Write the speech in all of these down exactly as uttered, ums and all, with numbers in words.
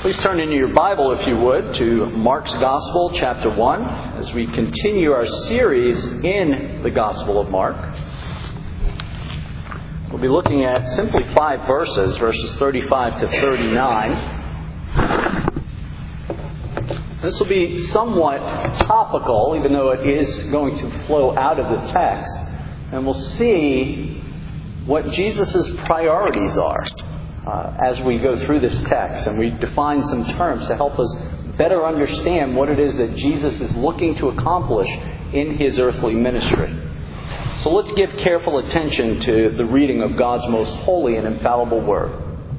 Please turn into your Bible, if you would, to Mark's Gospel, chapter one, as we continue our series in the Gospel of Mark. We'll be looking at simply five verses, verses thirty-five to thirty-nine. This will be somewhat topical, even though it is going to flow out of the text. And we'll see what Jesus' priorities are uh, as we go through this text. And we define some terms to help us better understand what it is that Jesus is looking to accomplish in His earthly ministry. So let's give careful attention to the reading of God's most holy and infallible Word.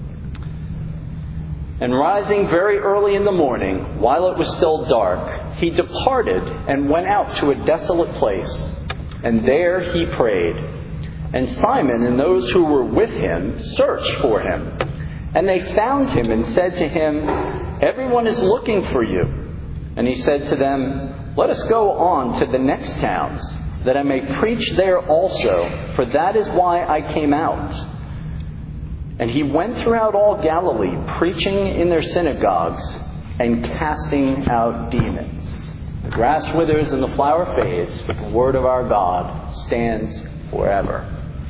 And rising very early in the morning, while it was still dark, He departed and went out to a desolate place. And there He prayed. And Simon and those who were with Him searched for Him. And they found Him and said to Him, "Everyone is looking for you." And He said to them, "Let us go on to the next towns, that I may preach there also, for that is why I came out." And He went throughout all Galilee, preaching in their synagogues and casting out demons. The grass withers and the flower fades, but the word of our God stands forever.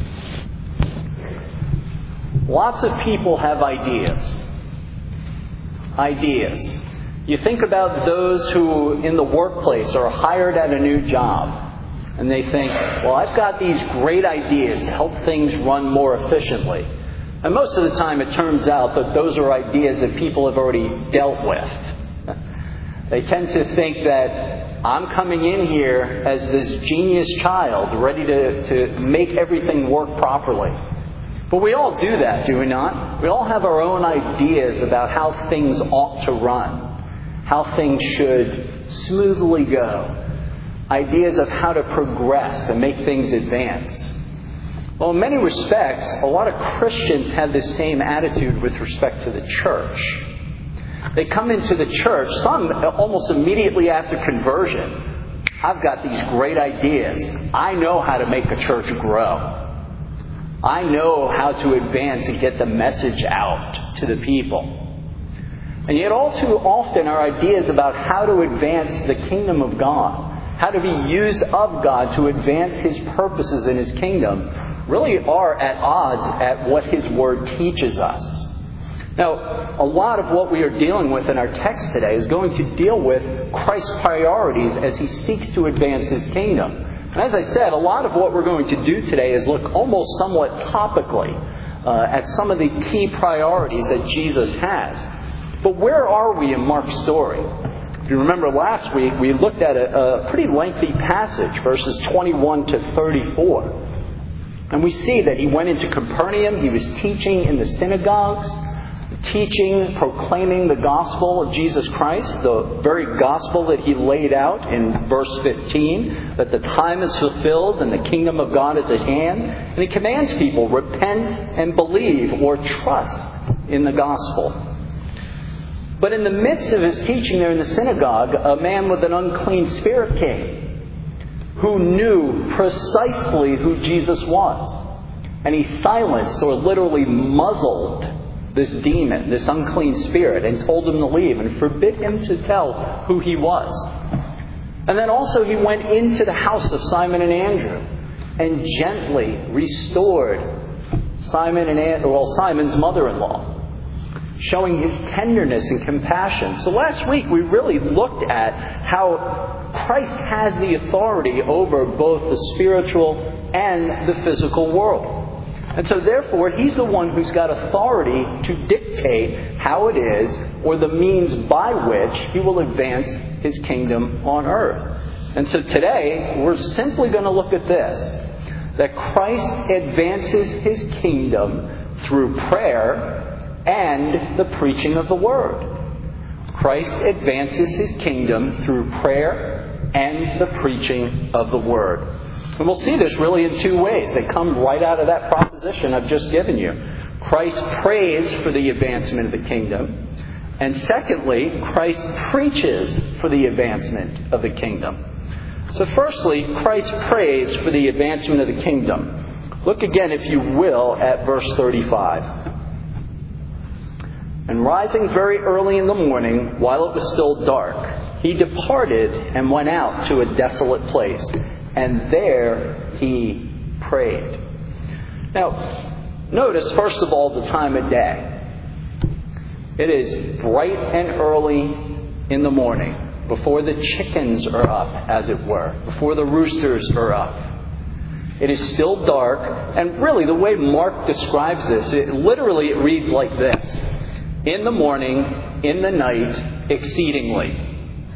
Lots of people have ideas. Ideas. You think about those who in the workplace are hired at a new job. And they think, well, I've got these great ideas to help things run more efficiently. And most of the time it turns out that those are ideas that people have already dealt with. They tend to think that I'm coming in here as this genius child, ready to, to make everything work properly. But we all do that, do we not? We all have our own ideas about how things ought to run, how things should smoothly go, ideas of how to progress and make things advance. Well, in many respects, a lot of Christians have this same attitude with respect to the church. They come into the church, some almost immediately after conversion. I've got these great ideas. I know how to make a church grow. I know how to advance and get the message out to the people. And yet all too often our ideas about how to advance the kingdom of God, how to be used of God to advance His purposes in His kingdom, really are at odds at what His Word teaches us. Now, a lot of what we are dealing with in our text today is going to deal with Christ's priorities as He seeks to advance His kingdom. And as I said, a lot of what we're going to do today is look almost somewhat topically uh, at some of the key priorities that Jesus has. But where are we in Mark's story? If you remember last week, we looked at a, a pretty lengthy passage, verses twenty-one to thirty-four. And we see that He went into Capernaum. He was teaching in the synagogues, teaching, proclaiming the gospel of Jesus Christ, the very gospel that He laid out in verse fifteen, that the time is fulfilled and the kingdom of God is at hand. And He commands people, repent and believe or trust in the gospel. But in the midst of His teaching there in the synagogue, a man with an unclean spirit came, who knew precisely who Jesus was. And He silenced, or literally muzzled, this demon, this unclean spirit, and told him to leave and forbid him to tell who he was. And then also He went into the house of Simon and Andrew and gently restored Simon and Andrew, well, Simon's mother-in-law, showing His tenderness and compassion. So last week we really looked at how Christ has the authority over both the spiritual and the physical world. And so therefore, He's the one who's got authority to dictate how it is, or the means by which He will advance His kingdom on earth. And so today, we're simply going to look at this, that Christ advances His kingdom through prayer and the preaching of the Word. Christ advances His kingdom through prayer and the preaching of the Word. And we'll see this really in two ways. They come right out of that proposition I've just given you. Christ prays for the advancement of the kingdom. And secondly, Christ preaches for the advancement of the kingdom. So firstly, Christ prays for the advancement of the kingdom. Look again, if you will, at verse thirty-five. And rising very early in the morning, while it was still dark, he departed and went out to a desolate place, and there he prayed. Now, notice, first of all, the time of day. It is bright and early in the morning, before the chickens are up, as it were, before the roosters are up. It is still dark, and really the way Mark describes this, it literally it reads like this: in the morning, in the night, exceedingly.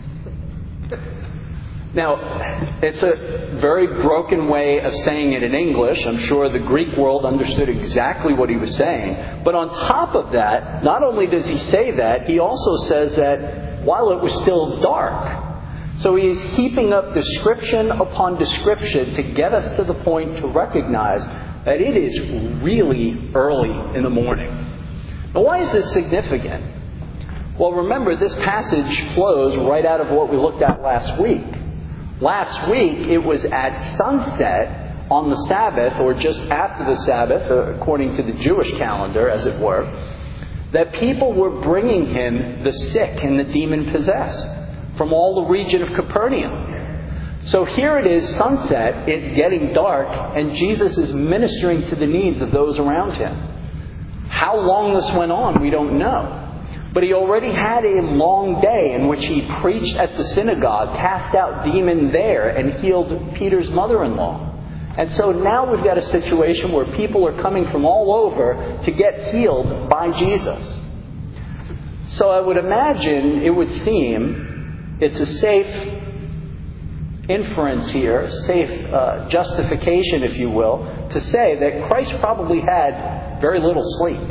Now, it's a very broken way of saying it in English. I'm sure the Greek world understood exactly what he was saying. But on top of that, not only does he say that, he also says that while it was still dark. So he's heaping up description upon description to get us to the point to recognize that it is really early in the morning. Now, why is this significant? Well, remember, this passage flows right out of what we looked at last week. Last week, it was at sunset on the Sabbath, or just after the Sabbath, according to the Jewish calendar, as it were, that people were bringing him the sick and the demon-possessed from all the region of Capernaum. So here it is, sunset, it's getting dark, and Jesus is ministering to the needs of those around him. How long this went on, we don't know. But he already had a long day in which he preached at the synagogue, cast out demons there, and healed Peter's mother-in-law. And so now we've got a situation where people are coming from all over to get healed by Jesus. So I would imagine, it would seem, it's a safe inference here, safe uh, justification, if you will, to say that Christ probably had very little sleep.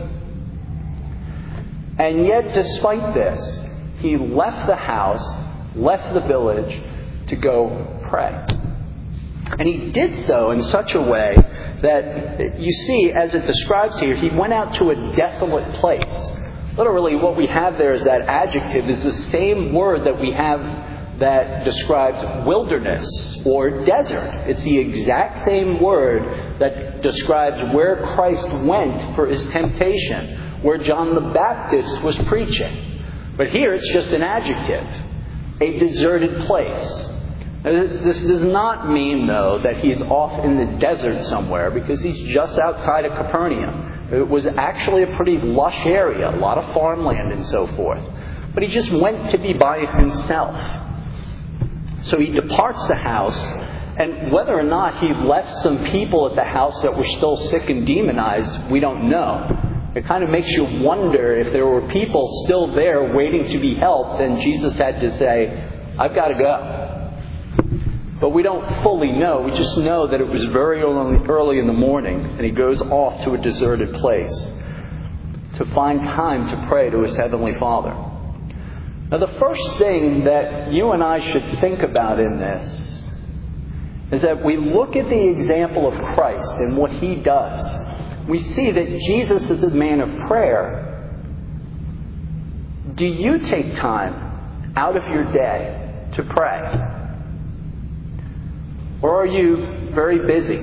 And yet, despite this, he left the house, left the village to go pray. And he did so in such a way that, you see, as it describes here, he went out to a desolate place. Literally, what we have there is that adjective is the same word that we have that describes wilderness or desert. It's the exact same word that describes where Christ went for his temptation, where John the Baptist was preaching. But here it's just an adjective, a deserted place. This does not mean, though, that he's off in the desert somewhere, because he's just outside of Capernaum. It was actually a pretty lush area, a lot of farmland and so forth. But he just went to be by himself. So he departs the house, and whether or not he left some people at the house that were still sick and demonized, we don't know. It kind of makes you wonder if there were people still there waiting to be helped, and Jesus had to say, I've got to go. But we don't fully know. We just know that it was very early in the morning, and he goes off to a deserted place to find time to pray to his Heavenly Father. Now, the first thing that you and I should think about in this is that we look at the example of Christ and what he does. We see that Jesus is a man of prayer. Do you take time out of your day to pray? Or are you very busy?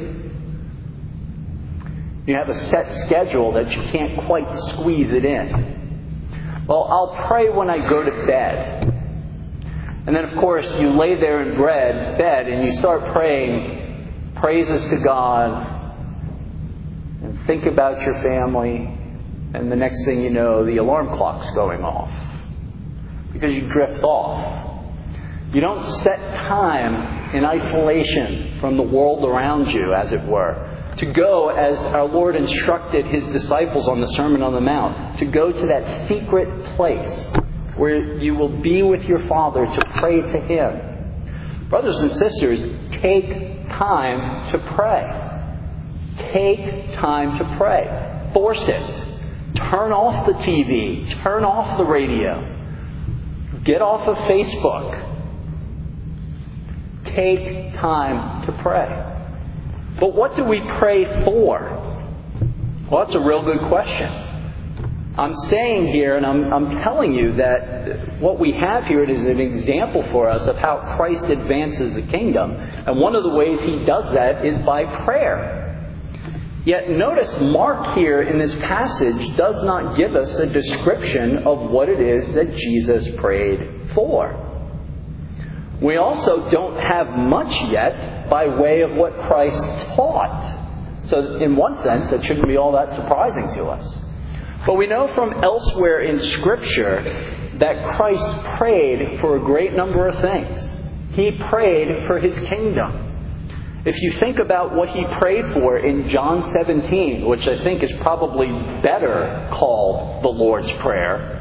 You have a set schedule that you can't quite squeeze it in. Well, I'll pray when I go to bed. And then, of course, you lay there in bed and you start praying praises to God, and think about your family, and the next thing you know, the alarm clock's going off. Because you drift off. You don't set time in isolation from the world around you, as it were, to go, as our Lord instructed his disciples on the Sermon on the Mount, to go to that secret place where you will be with your Father to pray to him. Brothers and sisters, take time to pray. Take time to pray. Force it. Turn off the T V. Turn off the radio. Get off of Facebook. Take time to pray. But what do we pray for? Well, that's a real good question. I'm saying here, and I'm, I'm telling you that what we have here is an example for us of how Christ advances the kingdom. And one of the ways he does that is by prayer. Yet notice Mark here in this passage does not give us a description of what it is that Jesus prayed for. We also don't have much yet by way of what Christ taught. So in one sense, that shouldn't be all that surprising to us. But we know from elsewhere in Scripture that Christ prayed for a great number of things. He prayed for His kingdom. If you think about what He prayed for in John seventeen, which I think is probably better called the Lord's Prayer,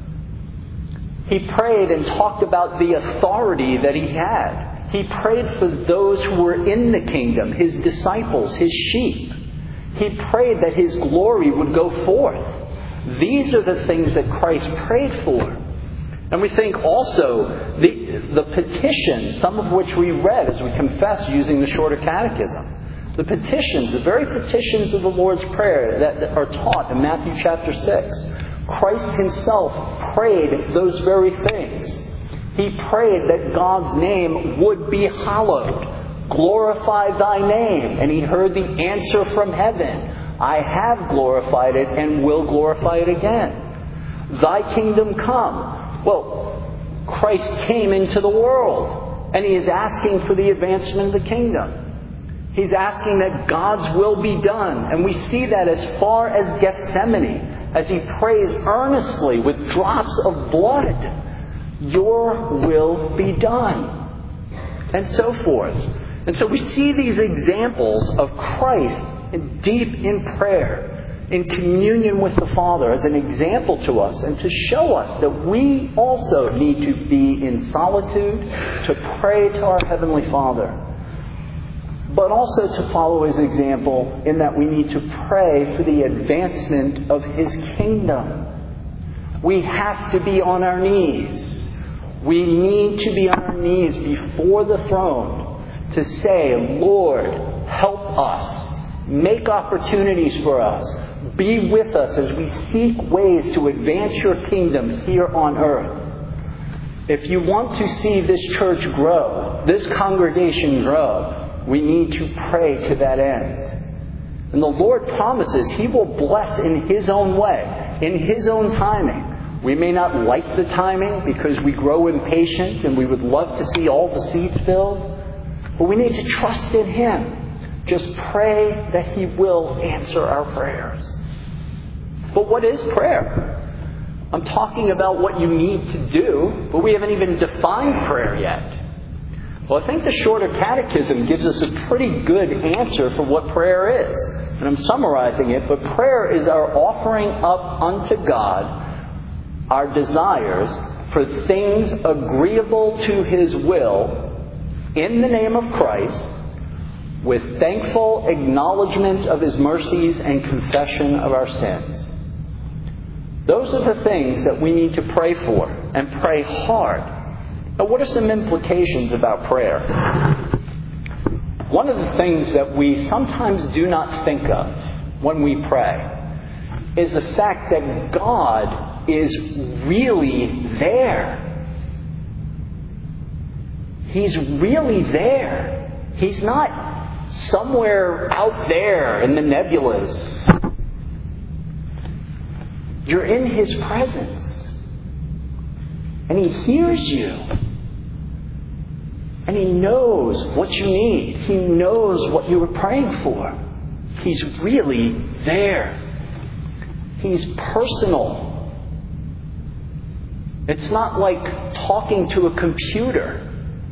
He prayed and talked about the authority that He had. He prayed for those who were in the kingdom, His disciples, His sheep. He prayed that His glory would go forth. These are the things that Christ prayed for. And we think also the, the petitions, some of which we read as we confess using the Shorter Catechism. The petitions, the very petitions of the Lord's Prayer that are taught in Matthew chapter six. Christ Himself prayed those very things. He prayed that God's name would be hallowed. Glorify Thy name. And He heard the answer from heaven. I have glorified it and will glorify it again. Thy kingdom come. Well, Christ came into the world, and He is asking for the advancement of the kingdom. He's asking that God's will be done. And we see that as far as Gethsemane, as He prays earnestly with drops of blood. Your will be done. And so forth. And so we see these examples of Christ deep in prayer, in communion with the Father, as an example to us and to show us that we also need to be in solitude to pray to our Heavenly Father. But also to follow His example in that we need to pray for the advancement of His kingdom. We have to be on our knees. We need to be on our knees before the throne to say, Lord, help us. Make opportunities for us. Be with us as we seek ways to advance Your kingdom here on earth. If you want to see this church grow, this congregation grow, we need to pray to that end. And the Lord promises He will bless in His own way, in His own timing. We may not like the timing because we grow impatient and we would love to see all the seats filled, but we need to trust in Him. Just pray that He will answer our prayers. But what is prayer? I'm talking about what you need to do, but we haven't even defined prayer yet. Well, I think the Shorter Catechism gives us a pretty good answer for what prayer is. And I'm summarizing it, but prayer is our offering up unto God our desires for things agreeable to His will in the name of Christ, with thankful acknowledgement of His mercies and confession of our sins. Those are the things that we need to pray for, and pray hard. Now, what are some implications about prayer? One of the things that we sometimes do not think of when we pray is the fact that God is really there. He's really there. He's not somewhere out there in the nebulas. You're in His presence. And He hears you. And He knows what you need. He knows what you were praying for. He's really there. He's personal. It's not like talking to a computer.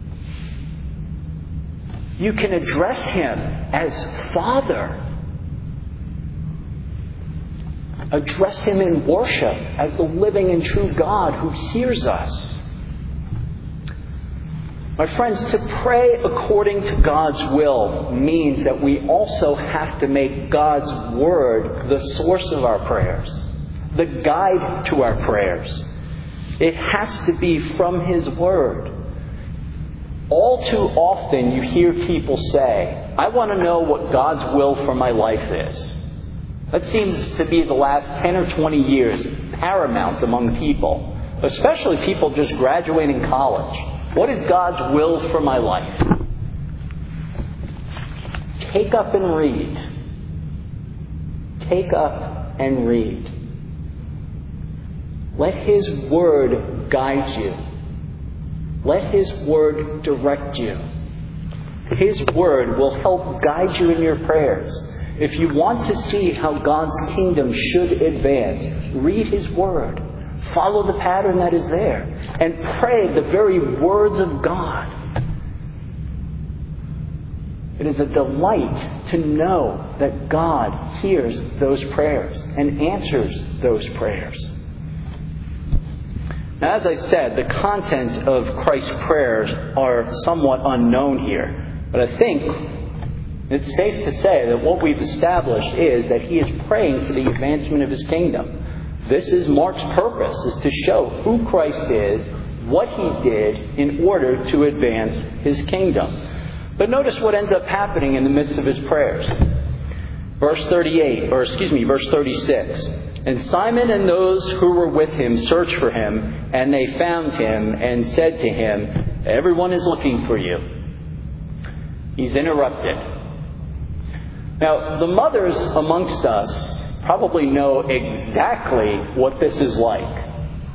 You can address Him as Father. Address Him in worship as the living and true God who hears us. My friends, to pray according to God's will means that we also have to make God's Word the source of our prayers, the guide to our prayers. It has to be from His Word. All too often you hear people say, I want to know what God's will for my life is. That seems to be the last ten or twenty years paramount among people, especially people just graduating college. What is God's will for my life? Take up and read. take up and read. Let His Word guide you. Let His Word direct you. His Word will help guide you in your prayers. If you want to see how God's kingdom should advance, read His Word. Follow the pattern that is there. And pray the very words of God. It is a delight to know that God hears those prayers and answers those prayers. Now, as I said, the content of Christ's prayers are somewhat unknown here. But I think it's safe to say that what we've established is that He is praying for the advancement of His kingdom. This is Mark's purpose, is to show who Christ is, what He did in order to advance His kingdom. But notice what ends up happening in the midst of His prayers. Verse thirty-eight, or excuse me, verse thirty-six. And Simon and those who were with him searched for Him, and they found Him and said to Him, everyone is looking for you. He's interrupted. Now, the mothers amongst us probably know exactly what this is like.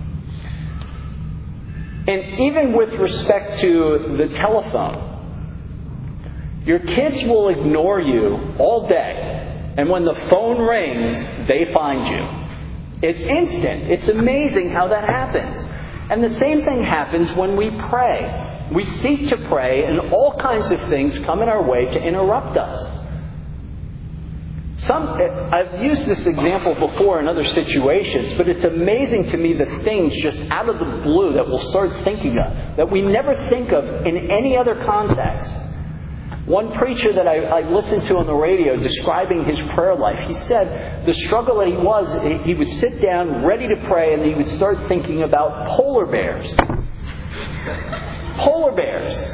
And even with respect to the telephone, your kids will ignore you all day, and when the phone rings, they find you. It's instant. It's amazing how that happens. And the same thing happens when we pray. We seek to pray, and all kinds of things come in our way to interrupt us. Some, I've used this example before in other situations, but it's amazing to me the things just out of the blue that we'll start thinking of, that we never think of in any other context. One preacher that I, I listened to on the radio describing his prayer life, he said the struggle that he was, he would sit down ready to pray and he would start thinking about polar bears. Polar bears.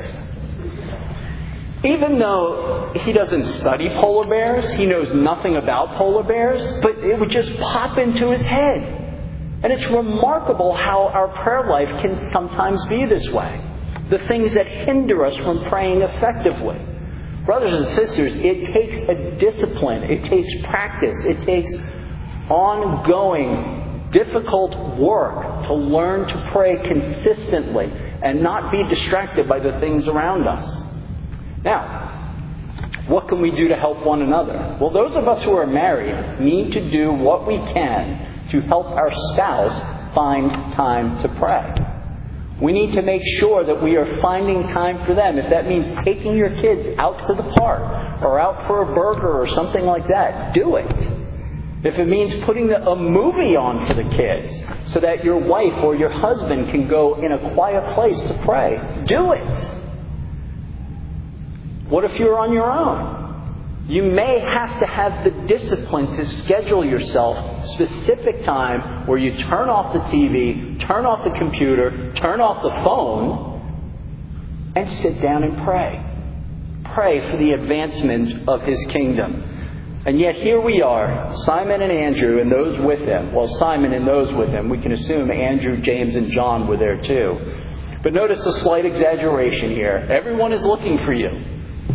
Even though he doesn't study polar bears, he knows nothing about polar bears, but it would just pop into his head. And it's remarkable how our prayer life can sometimes be this way. The things that hinder us from praying effectively. Brothers and sisters, it takes a discipline, it takes practice, it takes ongoing, difficult work to learn to pray consistently and not be distracted by the things around us. Now, what can we do to help one another? Well, those of us who are married need to do what we can to help our spouse find time to pray. We need to make sure that we are finding time for them. If that means taking your kids out to the park or out for a burger or something like that, do it. If it means putting a movie on for the kids so that your wife or your husband can go in a quiet place to pray, do it. What if you're on your own? You may have to have the discipline to schedule yourself specific time where you turn off the T V, turn off the computer, turn off the phone, and sit down and pray. Pray for the advancement of His kingdom. And yet here we are, Simon and Andrew and those with him. Well, Simon and those with him. We can assume Andrew, James, and John were there too. But notice a slight exaggeration here. Everyone is looking for you.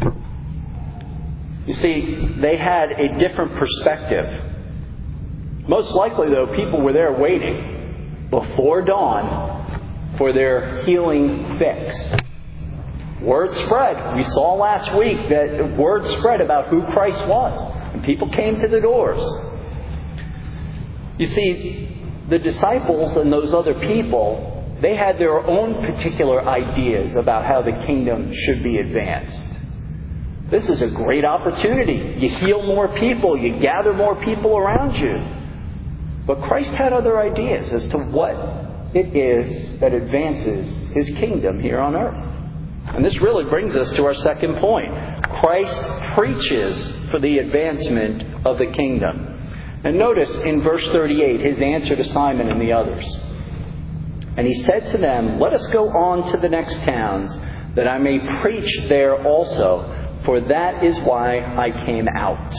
You see, they had a different perspective. Most likely, though, people were there waiting before dawn for their healing fix. Word spread. We saw last week that word spread about who Christ was. And people came to the doors. You see, the disciples and those other people, they had their own particular ideas about how the kingdom should be advanced. This is a great opportunity. You heal more people. You gather more people around you. But Christ had other ideas as to what it is that advances His kingdom here on earth. And this really brings us to our second point. Christ preaches for the advancement of the kingdom. And notice in verse thirty-eight His answer to Simon and the others. And He said to them, "Let us go on to the next towns, that I may preach there also. For that is why I came out."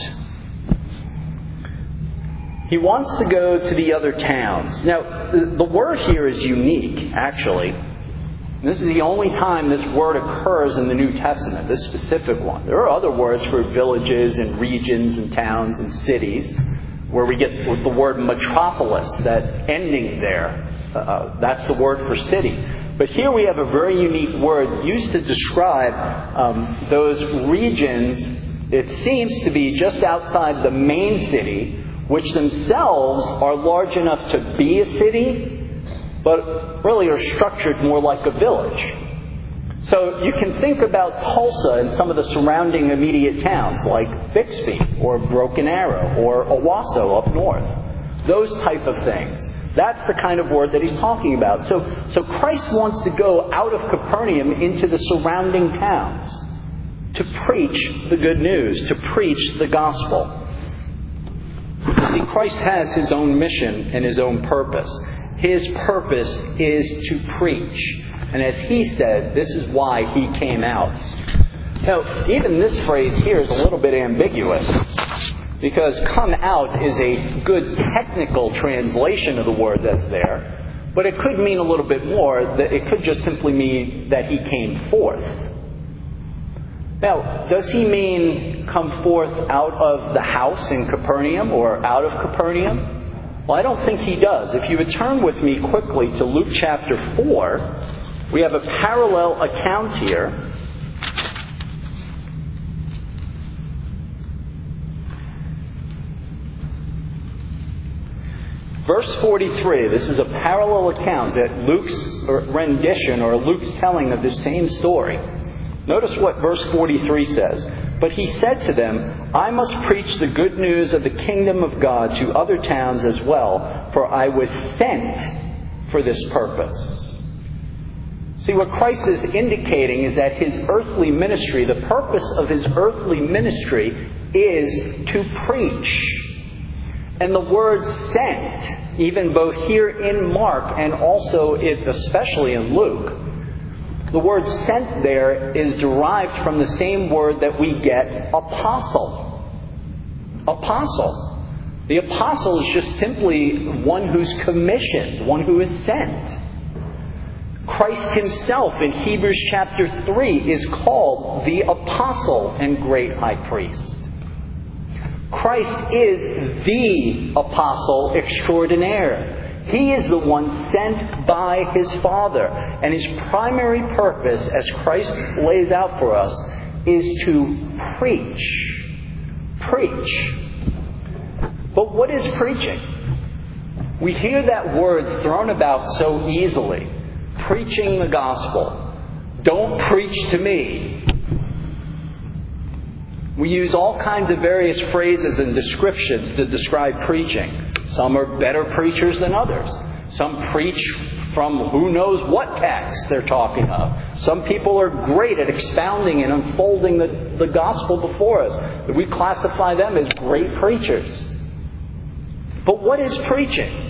He wants to go to the other towns. Now, the word here is unique, actually. This is the only time this word occurs in the New Testament, this specific one. There are other words for villages and regions and towns and cities. where we get the word metropolis, that ending there. Uh, that's the word for city. But here we have a very unique word used to describe um, those regions, it seems to be just outside the main city, which themselves are large enough to be a city, but really are structured more like a village. So you can think about Tulsa and some of the surrounding immediate towns like Bixby or Broken Arrow or Owasso up north. Those type of things. That's the kind of word that he's talking about. So, so Christ wants to go out of Capernaum into the surrounding towns to preach the good news, to preach the gospel. You see, Christ has his own mission and his own purpose. His purpose is to preach. And as he said, this is why he came out. Now, even this phrase here is a little bit ambiguous, because come out is a good technical translation of the word that's there, but it could mean a little bit more. That it could just simply mean that he came forth. Now, does he mean come forth out of the house in Capernaum or out of Capernaum? Well, I don't think he does. If you would turn with me quickly to Luke chapter four, we have a parallel account here. Verse forty-three, this is a parallel account that Luke's rendition or Luke's telling of this same story. Notice what verse forty-three says. But he said to them, I must preach the good news of the kingdom of God to other towns as well, for I was sent for this purpose. See, what Christ is indicating is that his earthly ministry, the purpose of his earthly ministry is to preach. And the word sent, even both here in Mark and also it, especially in Luke, the word sent there is derived from the same word that we get apostle. Apostle. The apostle is just simply one who's commissioned, one who is sent. Christ himself in Hebrews chapter three is called the apostle and great high priest. Christ is the apostle extraordinaire. He is the one sent by his Father. And his primary purpose, as Christ lays out for us, is to preach. Preach. But what is preaching? We hear that word thrown about so easily. Preaching the gospel. Don't preach to me. We use all kinds of various phrases and descriptions to describe preaching. Some are better preachers than others. Some preach from who knows what text they're talking of. Some people are great at expounding and unfolding the, the gospel before us. We classify them as great preachers. But what is preaching?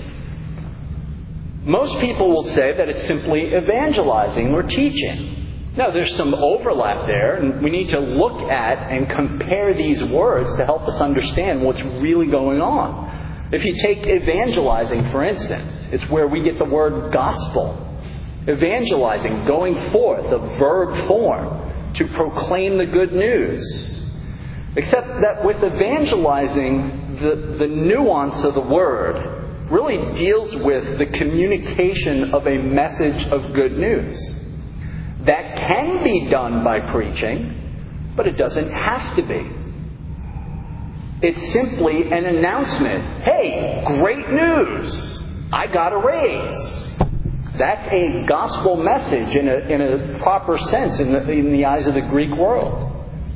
Most people will say that it's simply evangelizing or teaching. Now, there's some overlap there, and we need to look at and compare these words to help us understand what's really going on. If you take evangelizing, for instance, it's where we get the word gospel. Evangelizing, going forth, a verb form, to proclaim the good news. Except that with evangelizing, the, the nuance of the word really deals with the communication of a message of good news. That can be done by preaching, but it doesn't have to be. It's simply an announcement. Hey, great news! I got a raise. That's a gospel message in a, in a proper sense in the, in the eyes of the Greek world.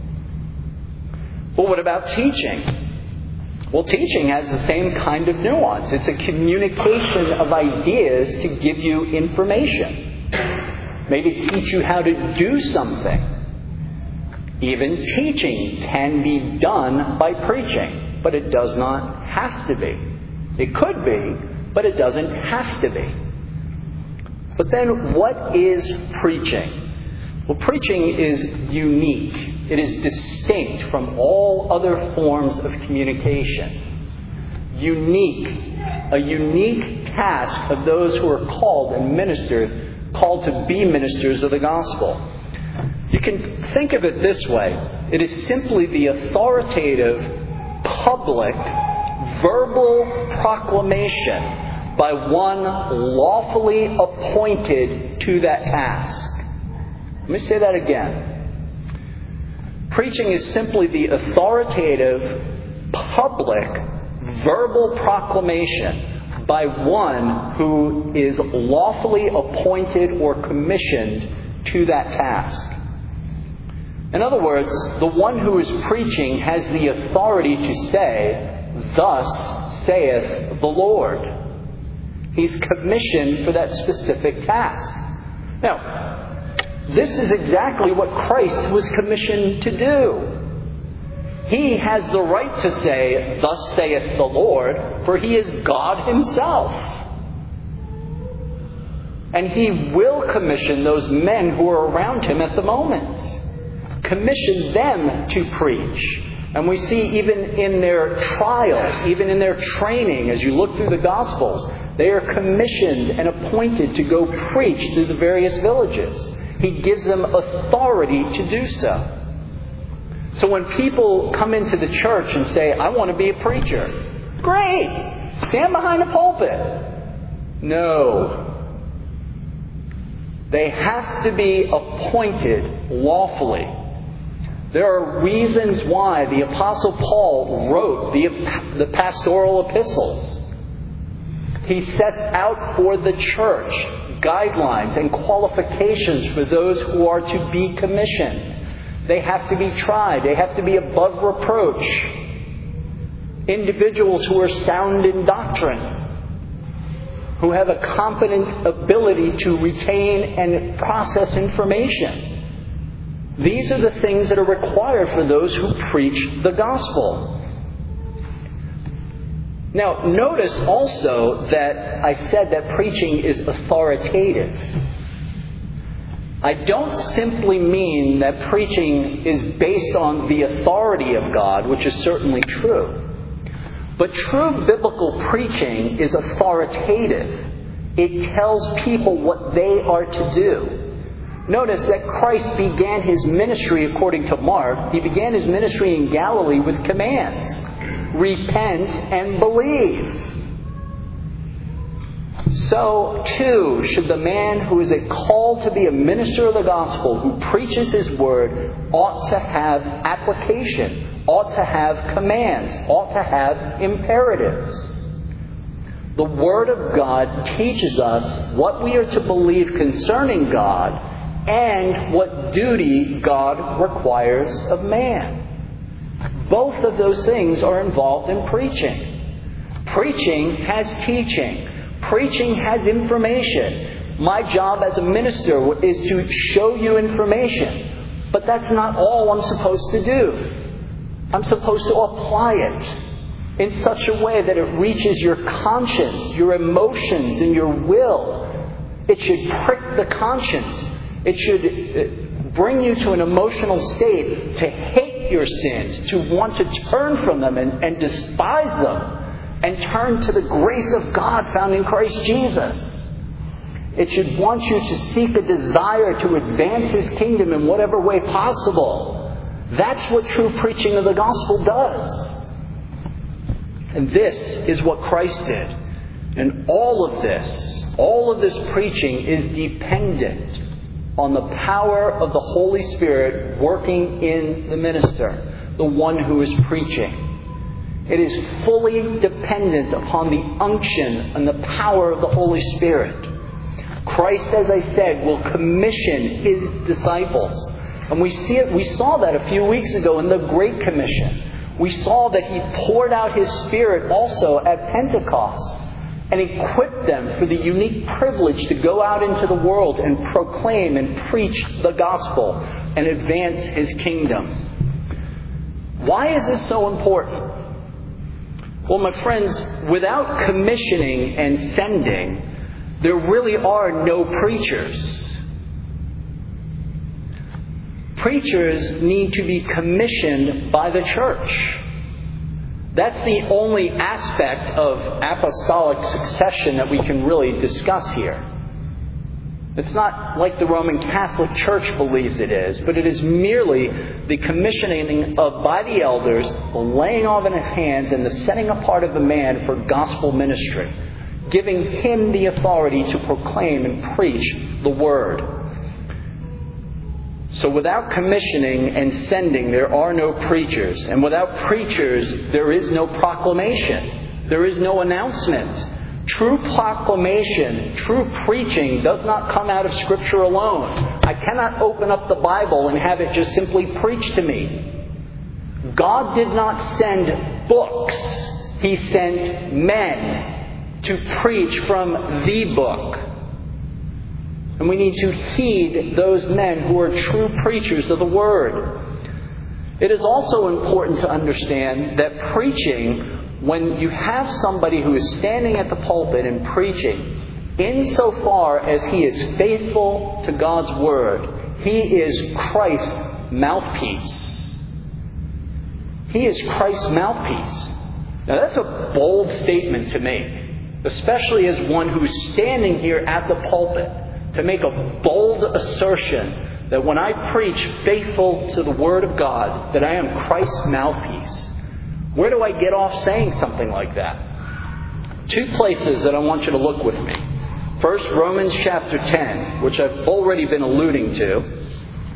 But what about teaching? Well, teaching has the same kind of nuance. It's a communication of ideas to give you information. Maybe teach you how to do something. Even teaching can be done by preaching, but it does not have to be. It could be, but it doesn't have to be. But then what is preaching? Well, preaching is unique. It is distinct from all other forms of communication. Unique. A unique task of those who are called and ministered, called to be ministers of the gospel. You can think of it this way. It is simply the authoritative, public, verbal proclamation by one lawfully appointed to that task. Let me say that again. Preaching is simply the authoritative, public, verbal proclamation by one who is lawfully appointed or commissioned to that task. In other words, the one who is preaching has the authority to say, "Thus saith the Lord." He's commissioned for that specific task. Now, this is exactly what Christ was commissioned to do. He has the right to say, "Thus saith the Lord," for He is God Himself. And He will commission those men who are around Him at the moment. Commission them to preach. And we see even in their trials, even in their training, as you look through the Gospels, they are commissioned and appointed to go preach through the various villages. He gives them authority to do so. So when people come into the church and say, "I want to be a preacher," great! Stand behind a pulpit. No. They have to be appointed lawfully. There are reasons why the Apostle Paul wrote the, the pastoral epistles. He sets out for the church guidelines and qualifications for those who are to be commissioned. They have to be tried. They have to be above reproach. Individuals who are sound in doctrine, who have a competent ability to retain and process information. These are the things that are required for those who preach the gospel. Now, notice also that I said that preaching is authoritative. I don't simply mean that preaching is based on the authority of God, which is certainly true. But true biblical preaching is authoritative. It tells people what they are to do. Notice that Christ began His ministry, according to Mark, He began His ministry in Galilee with commands. Repent and believe. So, too, should the man who is called to be a minister of the gospel, who preaches His word, ought to have application, ought to have commands, ought to have imperatives. The Word of God teaches us what we are to believe concerning God and what duty God requires of man. Both of those things are involved in preaching. Preaching has teaching. Preaching has information. My job as a minister is to show you information. But that's not all I'm supposed to do. I'm supposed to apply it in such a way that it reaches your conscience, your emotions, and your will. It should prick the conscience. It should bring you to an emotional state to hate your sins, to want to turn from them and, and despise them, and turn to the grace of God found in Christ Jesus. It should want you to seek a desire to advance His kingdom in whatever way possible. That's what true preaching of the gospel does. And this is what Christ did. And all of this, all of this preaching is dependent on the power of the Holy Spirit working in the minister, the one who is preaching. It is fully dependent upon the unction and the power of the Holy Spirit. Christ, as I said, will commission His disciples. And we see it, we saw that a few weeks ago in the Great Commission. We saw that He poured out His Spirit also at Pentecost and equipped them for the unique privilege to go out into the world and proclaim and preach the gospel and advance His kingdom. Why is this so important? Well, my friends, without commissioning and sending, there really are no preachers. Preachers need to be commissioned by the church. That's the only aspect of apostolic succession that we can really discuss here. It's not like the Roman Catholic Church believes it is, but it is merely the commissioning of, by the elders, the laying on of his hands and the setting apart of the man for gospel ministry, giving him the authority to proclaim and preach the Word. So without commissioning and sending, there are no preachers. And without preachers, there is no proclamation. There is no announcement. True proclamation, true preaching does not come out of Scripture alone. I cannot open up the Bible and have it just simply preach to me. God did not send books. He sent men to preach from the book. And we need to heed those men who are true preachers of the Word. It is also important to understand that preaching, when you have somebody who is standing at the pulpit and preaching, insofar as he is faithful to God's Word, he is Christ's mouthpiece. He is Christ's mouthpiece. Now that's a bold statement to make, especially as one who's standing here at the pulpit, to make a bold assertion that when I preach faithful to the Word of God, that I am Christ's mouthpiece. Where do I get off saying something like that? Two places that I want you to look with me. First, Romans chapter ten, which I've already been alluding to.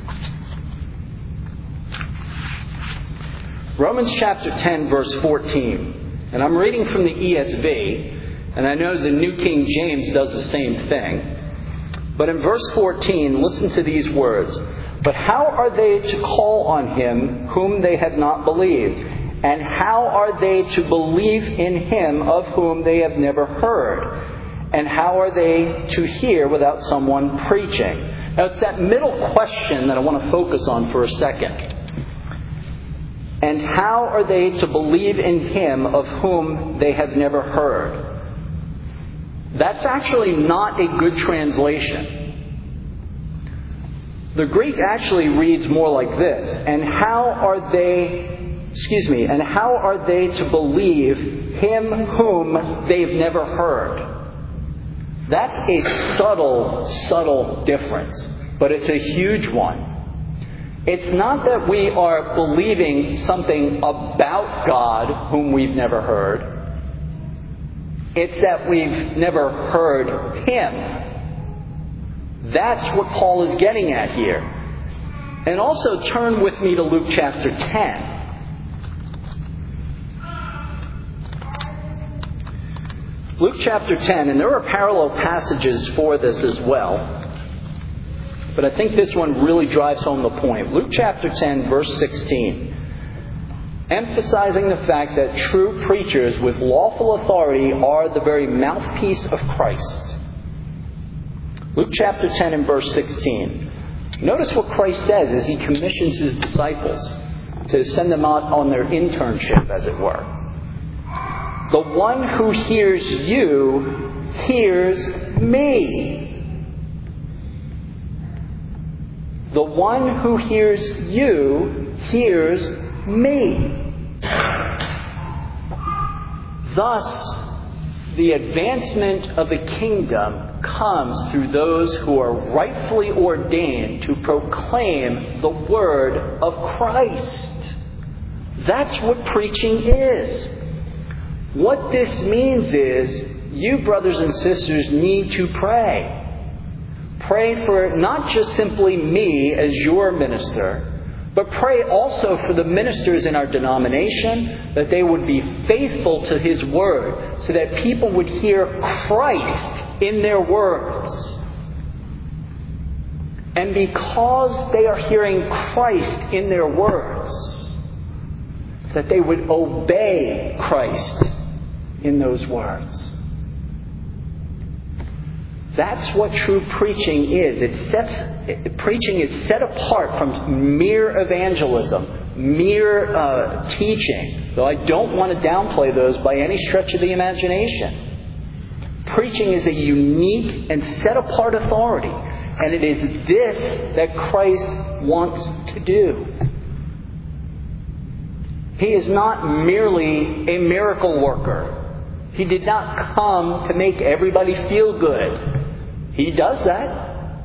Romans chapter ten, verse fourteen. And I'm reading from the E S V, and I know the New King James does the same thing. But in verse fourteen, listen to these words. But how are they to call on him whom they have not believed? And how are they to believe in him of whom they have never heard? And how are they to hear without someone preaching? Now it's that middle question that I want to focus on for a second. And how are they to believe in him of whom they have never heard? That's actually not a good translation. The Greek actually reads more like this. And how are they... Excuse me, and how are they to believe him whom they've never heard? That's a subtle, subtle difference, but it's a huge one. It's not that we are believing something about God whom we've never heard. It's that we've never heard him. That's what Paul is getting at here. And also turn with me to Luke chapter ten. Luke chapter ten, and there are parallel passages for this as well, but I think this one really drives home the point. Luke chapter ten, verse sixteen, emphasizing the fact that true preachers with lawful authority are the very mouthpiece of Christ. Luke chapter ten and verse sixteen. Notice what Christ says as he commissions his disciples to send them out on their internship, as it were. The one who hears you hears me. The one who hears you hears me. Thus, the advancement of the kingdom comes through those who are rightfully ordained to proclaim the word of Christ. That's what preaching is. What this means is, you brothers and sisters need to pray. Pray for not just simply me as your minister, but pray also for the ministers in our denomination, that they would be faithful to his word, so that people would hear Christ in their words. And because they are hearing Christ in their words, that they would obey Christ in those words. That's what true preaching is. It sets, preaching is set apart from mere evangelism, mere uh, teaching, though I don't want to downplay those by any stretch of the imagination. Preaching is a unique and set apart authority, and it is this that Christ wants to do. He is not merely a miracle worker. He did not come to make everybody feel good. He does that.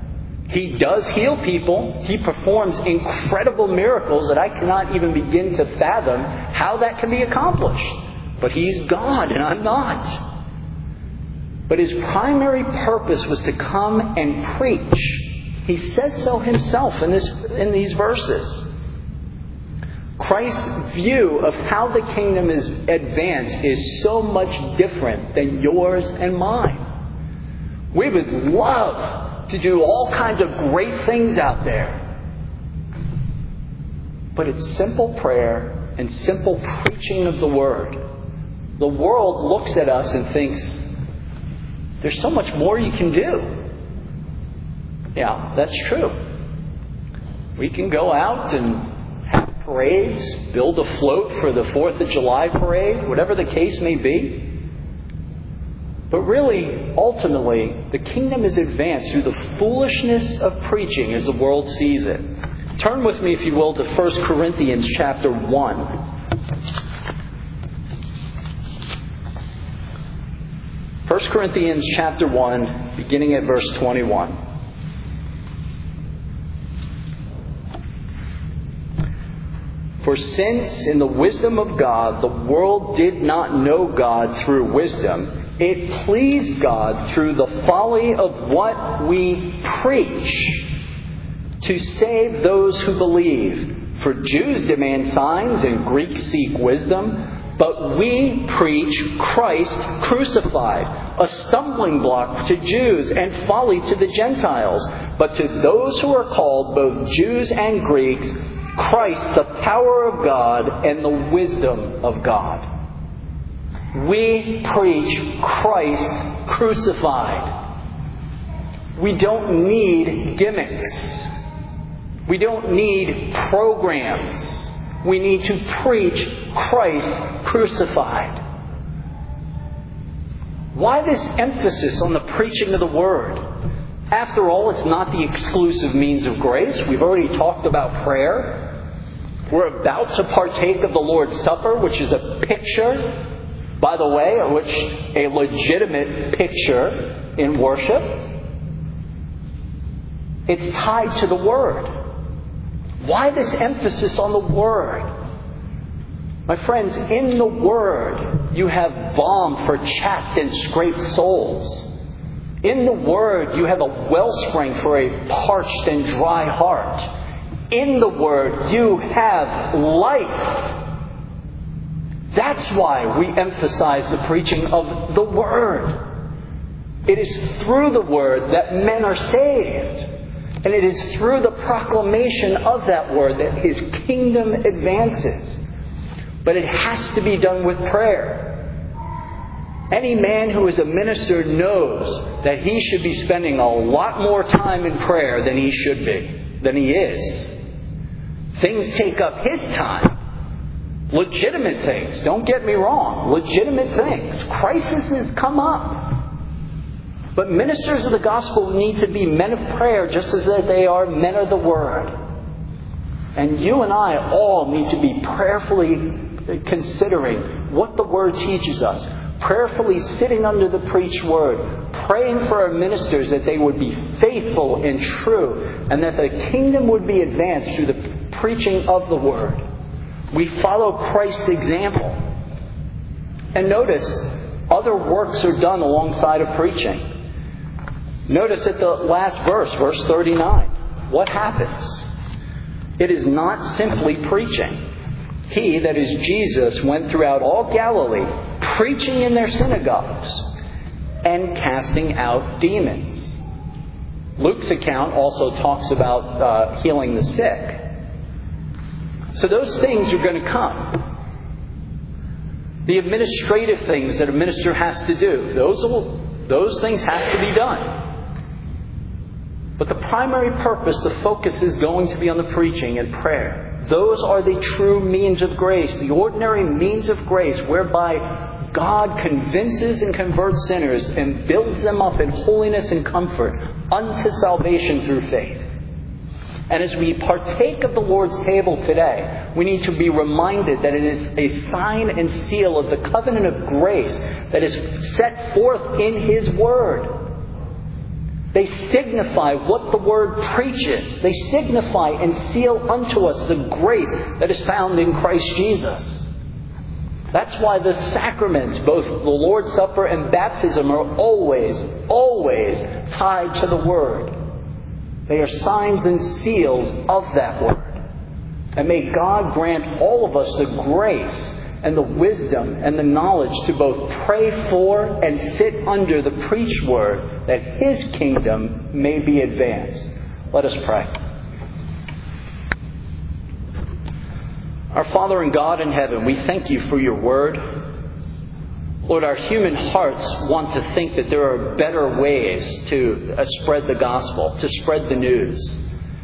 He does heal people. He performs incredible miracles that I cannot even begin to fathom how that can be accomplished. But He's God and I'm not. But His primary purpose was to come and preach. He says so Himself in this in these verses. Christ's view of how the kingdom is advanced is so much different than yours and mine. We would love to do all kinds of great things out there. But it's simple prayer and simple preaching of the Word. The world looks at us and thinks, there's so much more you can do. Yeah, that's true. We can go out and parades, build a float for the fourth of July parade, whatever the case may be. But really, ultimately, the kingdom is advanced through the foolishness of preaching as the world sees it. Turn with me, if you will, to First Corinthians chapter one. First Corinthians chapter one, beginning at verse twenty-one. For since in the wisdom of God the world did not know God through wisdom, it pleased God through the folly of what we preach to save those who believe. For Jews demand signs and Greeks seek wisdom, but we preach Christ crucified, a stumbling block to Jews and folly to the Gentiles. But to those who are called, both Jews and Greeks, Christ, the power of God and the wisdom of God. We preach Christ crucified. We don't need gimmicks. We don't need programs. We need to preach Christ crucified. Why this emphasis on the preaching of the Word? After all, it's not the exclusive means of grace. We've already talked about prayer. We're about to partake of the Lord's Supper, which is a picture, by the way, or which a legitimate picture in worship. It's tied to the Word. Why this emphasis on the Word? My friends, in the Word, you have balm for chapped and scraped souls. In the Word, you have a wellspring for a parched and dry heart. In the Word, you have life. That's why we emphasize the preaching of the Word. It is through the Word that men are saved. And it is through the proclamation of that Word that His kingdom advances. But it has to be done with prayer. Any man who is a minister knows that he should be spending a lot more time in prayer than he should be, than he is. Things take up his time. Legitimate things, don't get me wrong. Legitimate things. Crises come up. But ministers of the gospel need to be men of prayer just as they are men of the Word. And you and I all need to be prayerfully considering what the Word teaches us. Prayerfully sitting under the preached Word. Praying for our ministers that they would be faithful and true. And that the kingdom would be advanced through the preaching of the Word. We follow Christ's example. And notice, other works are done alongside of preaching. Notice at the last verse, verse thirty-nine. What happens? It is not simply preaching. He, that is Jesus, went throughout all Galilee, preaching in their synagogues and casting out demons. Luke's account also talks about uh, healing the sick. So those things are going to come. The administrative things that a minister has to do, those will, those things have to be done. But the primary purpose, the focus is going to be on the preaching and prayer. Those are the true means of grace, the ordinary means of grace whereby God convinces and converts sinners and builds them up in holiness and comfort unto salvation through faith. And as we partake of the Lord's table today, we need to be reminded that it is a sign and seal of the covenant of grace that is set forth in His Word. They signify what the Word preaches. They signify and seal unto us the grace that is found in Christ Jesus. That's why the sacraments, both the Lord's Supper and baptism, are always, always tied to the Word. They are signs and seals of that Word. And may God grant all of us the grace and the wisdom and the knowledge to both pray for and sit under the preached Word, that His kingdom may be advanced. Let us pray. Our Father and God in heaven, we thank You for Your Word. Lord, our human hearts want to think that there are better ways to uh, spread the gospel, to spread the news.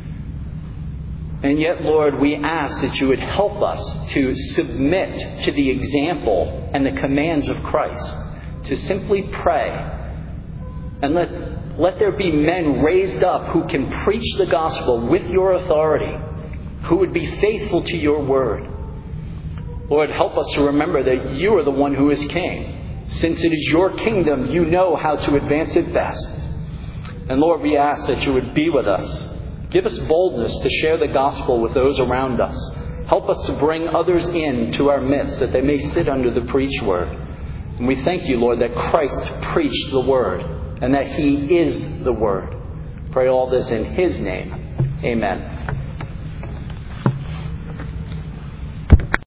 And yet, Lord, we ask that You would help us to submit to the example and the commands of Christ, to simply pray. And let, let there be men raised up who can preach the gospel with Your authority, who would be faithful to Your word. Lord, help us to remember that You are the one who is king. Since it is Your kingdom, You know how to advance it best. And Lord, we ask that You would be with us. Give us boldness to share the gospel with those around us. Help us to bring others in to our midst, that they may sit under the preached word. And we thank You, Lord, that Christ preached the word, and that He is the word. Pray all this in His name. Amen.